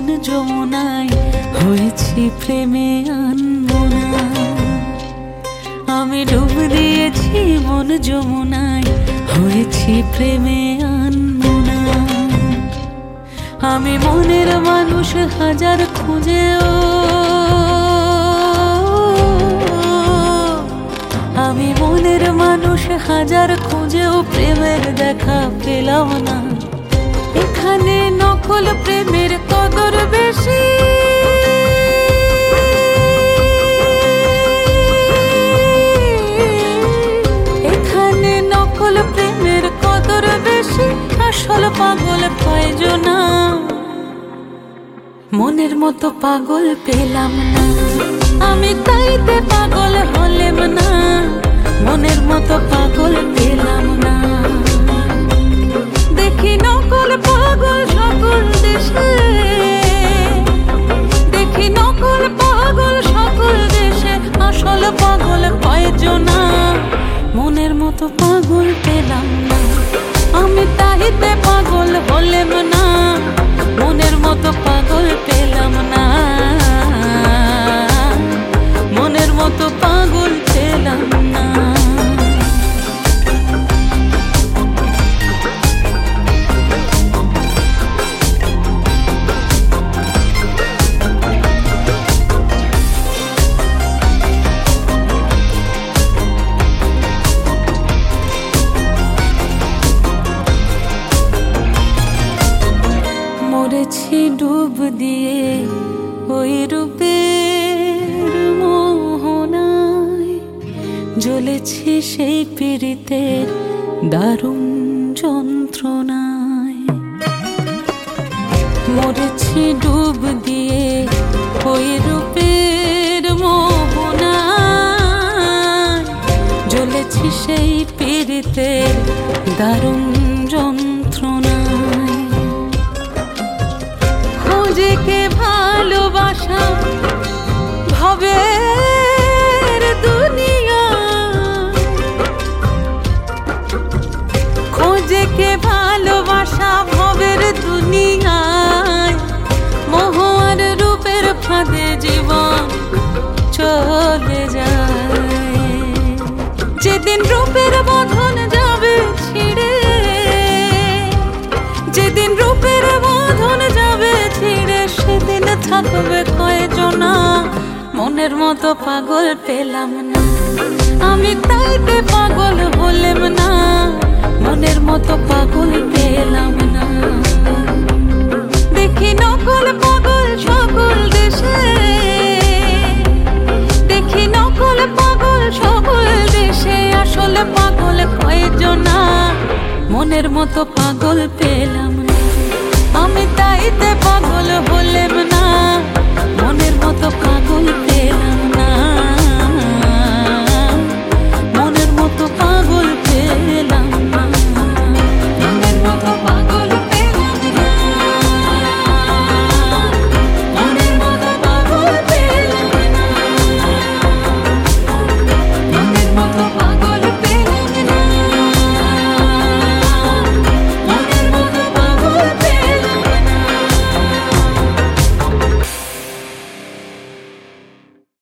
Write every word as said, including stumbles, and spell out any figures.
মন যমুনায় হয়েছি প্রেমে আনমনা। আমি ডুব দিয়েছি মন যমুনায় হয়েছি প্রেমে আনমনা। আমি মনের মানুষ হাজার খুঁজেও, আমি মনের মানুষ হাজার খুঁজেও প্রেমের দেখা পেলাম না। এখানে নকল প্রেমের কদর বেশি, এখানে নকল প্রেমের কদর বেশি, আসল পাগল প্রয়োজন না। মনের মতো পাগল পেলাম না, আমি তাইতে পাগল হলেম না। মনের মতো পাগল পেলাম না। দেখি নকল পাগল সকল দেশে, দেখি নকল পাগল সকল দেশে, আসল পাগল প্রয়োজন না। মনের মতো পাগল পেলাম না, আমি তাইতে পাগল হলেম না। মনের মতো পাগল পেলাম না, মনের মতো পাগল পেলাম না। মরেছি ডুব দিয়ে ওই রূপের মোহনায়, জ্বলেছি সেই পীড়িতের দারুণ যন্ত্রণায়। মরেছি ডুব দিয়ে ওই রূপের মোহনায়, জ্বলেছি সেই পীড়িতের দারুণ যন্ত্রণায়। খোঁজে ভালোবাসা ভবের দুনিয়া, খোঁজে কে ভালোবাসা ভবের দুনিয়ায়। মোহ আর রূপের ফাঁদে জীবন চলে যায়। যেদিন রূপের বন্ধন যাবে ছিঁড়ে, যেদিন রূপের বন্ধন যাবে ছিঁড়ে, সেদিন থাকবে কয়জনা। মনের মতো পাগল পেলাম না, আমি তাইতে পাগল হলেম না। মনের মতো পাগল পেলাম না। দেখি নকল পাগল সকল দেশে, দেখি নকল পাগল সকল দেশে, আসলে পাগল কয়জনা। মনের মতো পাগল পেলাম না, আমি তাইতে পাগল